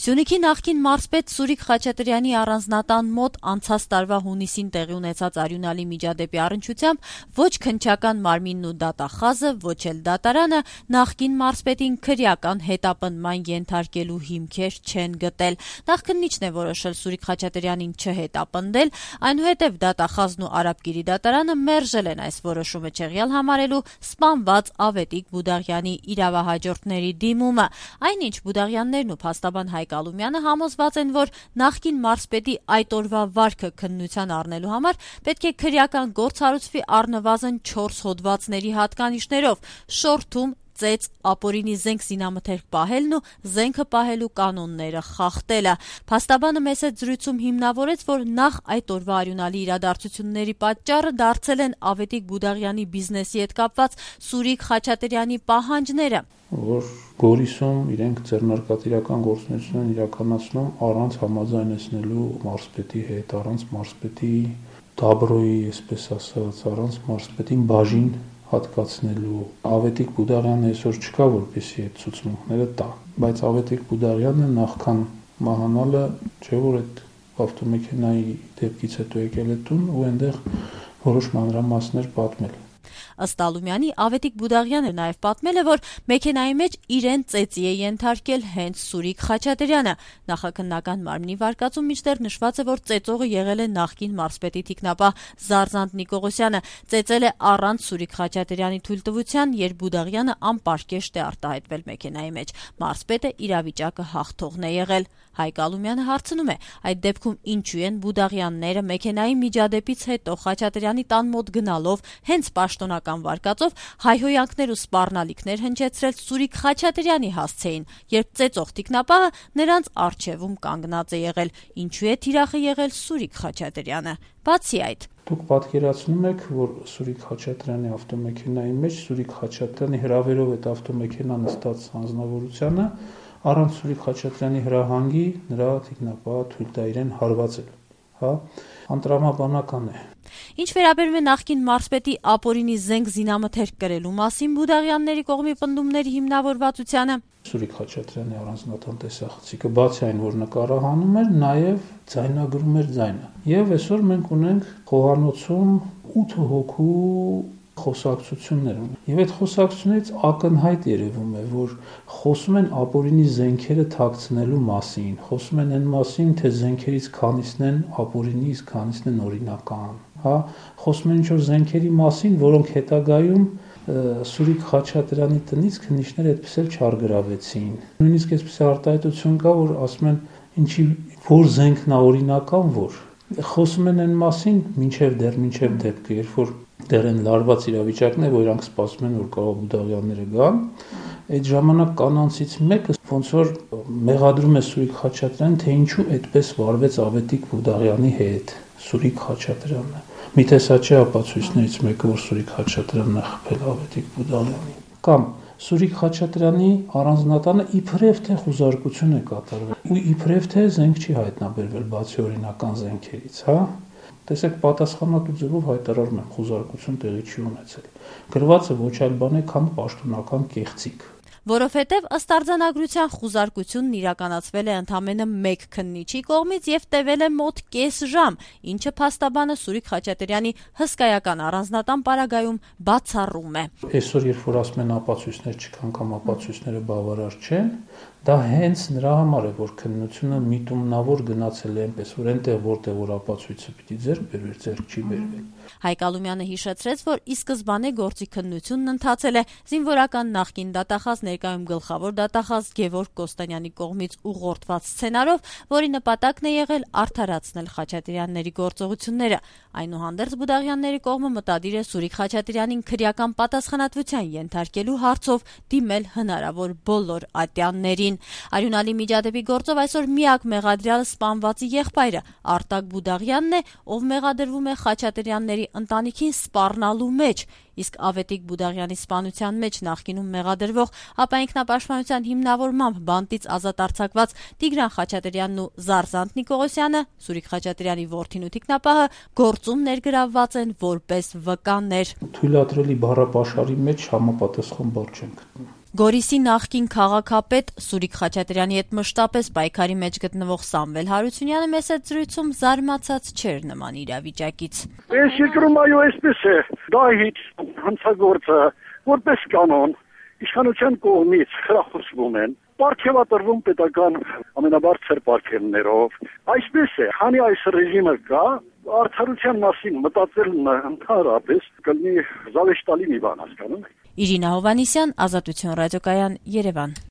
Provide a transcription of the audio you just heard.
Սյունիքի նախկին մարզպետ Սուրիկ Խաչատրյանի առանձնատան մոտ անցած տարվա հունիսին տեղի ունեցած արյունալի միջադեպի առնչությամբ ոչ քննչական մարմինն ու դատախազը, ոչ էլ դատարանը նախկին մարզպետին քրեական հետապնդման ենթարկելու հիմքեր չեն գտել։ Նախ քննիչն է որոշել Սուրիկ Խաչատրյանին չհետապնդել, այնուհետև դատախազն ու Արաբկիրի դատարանը մերժել են այս որոշումը չեղյալ համարելու սպանված Ավետիք Բուդաղյանի իրավահաջորդների դիմումը։ Այնինչ Բուդաղյաններն ու փաստաբան Հայկ Ալումյանը համոզված են, որ նախկին մարզպետի այդ օրվա վարքը քննության առնելու համար պետք է քրեական գործ հարուցվի առնվազն 4 հոդվածների հատկանիշներով՝ շորթում ծեծ, ապօրինի զենք զինամթերք պահելն ու զենքը պահելու կանոնները խախտելը։ Փաստաբանը մեծ զրույցում հիմնավորեց, որ նախ այդ օրվա արյունալի իրադարձությունների պատճառը դարձել են Ավետիք Բուդաղյանի բիզնեսի հետ կապված Սուրիկ Խաչատրյանի պահանջները, որ Գորիսում իրենք ձեռնարկատիրական գործունեություն են իրականացնում առանց համաձայնեցնելու մարզպետի հետ, առանց մարզպետի դաբրոյի, այսպես ասած, առանց մարզպետին բաժին հատկացնելու։ Ավետիք Բուդաղյանը այսօր չկա, որպեսզի այդ ցուցմունքները տա, բայց Ավետիք Բուդաղյանը նախքան մահանալը չէ որ այդ ավտոմեքենայի դեպքից հետո եկել է տուն ու այնտեղ որոշ մանրամասներ պատմել։ Ըստ Ալումյանի, Ավետիք Բուդաղյանը նաև պատմել է, որ մեքենայի մեջ իրեն ծեծի է ենթարկել հենց Սուրիկ Խաչատրյանը։ Նախաքննական մարմնի վարկածում մինչդեռ նշված է, որ ծեծողը եղել է նախկին մարզպետի թիկնապահ Զարզանտ Նիկողոսյանը, ծեծել է առանց Սուրիկ Խաչատրյանի թույլտվության, երբ Բուդաղյանը անպարկեշտ է արտահայտվել մեքենայի մեջ։ Մարզպետը իրավիճակը հաղթողն է եղել։ Հայկ Ալումյանը հարցնում է, այդ դեպքում ինչու են Բուդաղյանները մեքենայի միջադեպից հետո Խաչատրյանի տան մոտ գնալով հենց պաշտոնական վարկածով հայհոյանքներ ու սպառնալիքներ հնչեցրել Սուրիկ Խաչատրյանի հասցեին, երբ ծեծող թիկնապահը նրանց առջևում կանգնած է եղել։ Ինչու է թիրախը եղել Սուրիկ Խաչատրյանը։ Բացի այդ, դուք պատկերացնում եք, որ Սուրիկ Խաչատրյանի ավտոմեքենայի մեջ Սուրիկ Խաչատրյանի հրավերով այդ ավտոմեքենա նստած անձնավորությանը առանց Սուրիկ Խաչատրյանի հրահանգի նրա թիկնապահը թույլ տա իրեն հարվածել, հա, անտրամաբանական է։ Ինչ վերաբերում է նախկին մարզպետի ապօրինի զենք զինամթերք կրելու մասին Բուդաղյանների կողմի պնդումների հիմնավորվածությանը, Սուրիկ Խաչատրյանի առանձնատան տեսախցիկը բացի այն, որ նկարահանում էր, նաև ձայնագրում էր ձայնը։ Եվ այսօր մենք ունենք խոհանոցում 8 հոգու խոսակցություններ ունեն։ Եվ այդ խոսակցություններից ակնհայտ երևում է, որ խոսում են ապօրինի զենքերը թաքցնելու մասին, խոսում են այն մասին, թե զենքերից քանիսն են ապօրինի, իսկ քանիսն են օրինական, հա, խոսում են ինչ-որ զենքերի մասին, որոնք հետագայում Սուրիկ Խաչատրյանի տնից քննիչները այդպես էլ չարգրավեցին։ Նույնիսկ այսպես արտահայտություն կա, որ ասում են ինչի որ զենքն է օրինական, որ խոսում են այն մասին, մինչև դեպքը, երբ որ դեռ են լարված իրավիճակն է, որ իրանք սպասում են, որ կարող Բուդաղյանները գան, այդ ժամանակ կանանցից մեկը ոնց որ մեղադրում է Սուրիկ Խաչատրյանին, թե ինչու այդպես վարվեց Ավետիք Բուդաղյանի հետ, Սուրիկ Խաչատրյանը։ Միթե սա չէ ապացույցներից մեկը, որ Սուրիկ Խաչատրյանն է խփել Ավետիք Բուդաղյանին։ Կամ Սուրիկ Խաչատրյանի առանձնատանը իբրև թե խուզարկություն է կատարվել, ու իբրև թե զենք չի հայտնաբերվել բացի օրինական զենքերից, հա։ Տեսեք, պատասխանատու ձևով հայտարարում եմ, խուզարկություն տեղի չի ունեցել։ Գրվածը ոչ այլ բան է, քան պաշտոնական կեղծիք։ Որովհետև ըստ արձանագրության խուզարկությունն իրականացվել է ընդամենը մեկ քննիչի կողմից եւ տևել է մոտ կես ժամ, ինչը փաստաբանը Սուրիկ Խաչատրյանի հսկայական առանձնատան պարագայում բացառում է։ Այսօր երբ որ ասում են ապացույցներ չկան կամ ապացույցները բավարար չեն, դա հենց նրա համար է, որ քննությունը միտումնավոր գնացել է այնպես, որ այնտեղ որտեղ որ ապացույցը պիտի ձեռք բերվեր, ձեռք չի բերվել։ Հայկ Ալումյանը հիշեցրեց, որ ի սկզբանե գործի քննությունն ընթացել է զինվորական նախկին դատախազ, ներկայում գլխավոր դատախազ Գևորգ Կոստանյանի կողմից ուղղորդված սցենարով, որի նպատակն է եղել արդարացնել Խաչատրյանների գործողությունները։ Այնուհանդերձ Բուդաղյանների կողմը մտադիր է Սուրիկ Խաչատրյանին քրեական պատասխանատվության ենթարկելու հարցով դիմել հնարավոր բոլոր ատյաններին։ Արյունալի միջադեպի գործով այսօր միակ մեղադրյալը սպանվածի եղբայրը Արտակ Բուդաղյանն է, ով մեղադրվում է Խաչատրյանների ընտանիքին սպառնալու մեջ, իսկ Ավետիք Բուդաղյանի սպանության մեջ նախկինում մեղադրվող ապա ինքնապաշտպանության հիմնավորմամբ բանտից ազատ արձակված Տիգրան Խաչատրյանն ու Զարզանտ Նիկողոսյանը, Սուրիկ Խաչատրյանի որդին ու թիկնապահը գործում ներգրավված են որպես վկաներ։ Թույլատրելի բառապաշարի մեջ համապատասխան բառ չեն գտնում։ Գորիսի նախկին քաղաքապետ Սուրիկ Խաչատրյանի հետ մշտապես պայքարի մեջ գտնվող Սամվել Հարությունյանը մեծ զրույցում զարմացած չէր նման իրավիճակից։ Այս երկրում այո այսպես է, դահիճ հանցագործը որպես կանոն իշխանության կողմից խրախուսվում են, պարգևատրվում պետական ամենաբարձր պարգևներով։ Այսպես է, քանի այս ռեժիմը կա, արդարության մասին մտածելն ընդհանրապես կլինի զավեշտալի մի բան, հասկանում եք։ Իրինա Հովհաննիսյան, Ազատություն ռադիոկայան, Երևան։